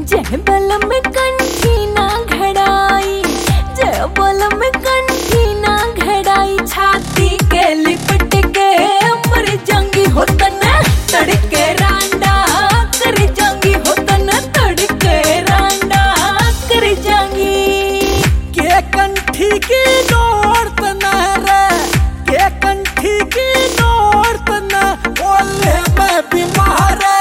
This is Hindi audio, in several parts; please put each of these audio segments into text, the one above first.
जय बल में कंठी ना घड़ाई, जय बल में कंठी ना घड़ाई, छाती के लिपट के मर जाऊंगी हो तना तड़के रांडा कर जाऊंगी हो तना तड़के रांडा कर जाऊंगी। के कंठी की डोर तना रे, के कंठी की डोर तना ओले मैं बीमार है।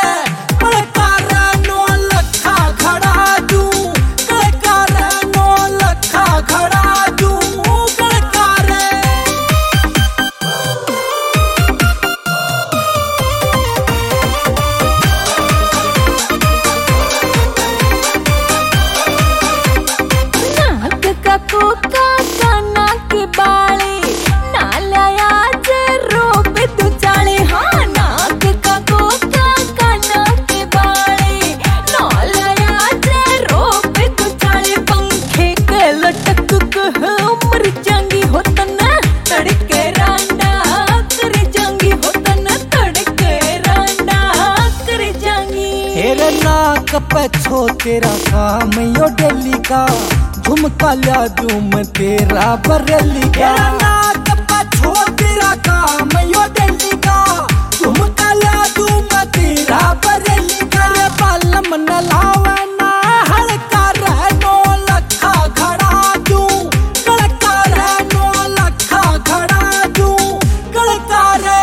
कोका काना के बाले नालाया रोब तू चाले, हाँ नाक का कोका काना के बाले नालाया रोब तू चाले, पंखे के लटक मर जाऊंगी हो तना तड़के रांडा कर जाऊंगी हो तना तड़के रांडा कर जाऊंगी। तेरे नाक पे छो तेरा काम यो डेली का, झुमका ला झूम तेरा बरेली का। नाक पे छो तेरा काम यो डेली का, झुमका ला झूम तेरा बरेली का। बालम न लावे ना हड़का रह नो लखा खड़ा दूं, गड़का रह नो लखा खड़ा दूं, गड़का रे।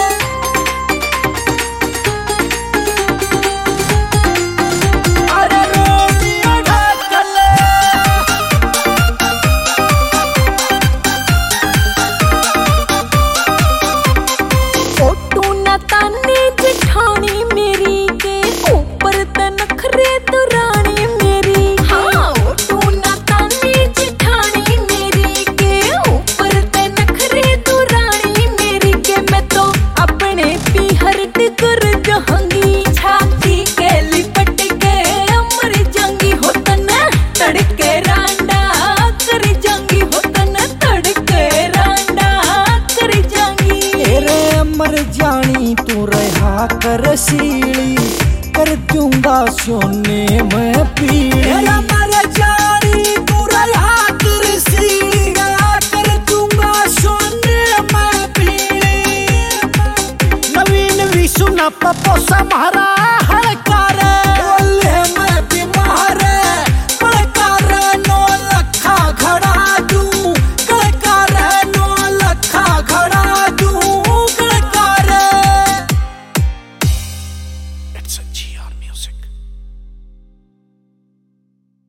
ताने जेठानी मेरी के ऊपर तनखरे दुरानी मेरी, हाँ टूना ताने जेठानी मेरी के ऊपर तनखरे दुरानी मेरी के। मैं तो अपने पीहर कर जाऊंगी, छाती के लिपट के मर जाऊंगी हो तना तड़के रांडा कर जाऊंगी हो तना तड़के रांडा कर जाऊंगी। मर जानी तू रहा कर सीली, कर दूंगा सोने में पीली। मर जानी तू रहा कर सीली, कर दूंगा सोने में पीली। नवीन विशु न पपो समारा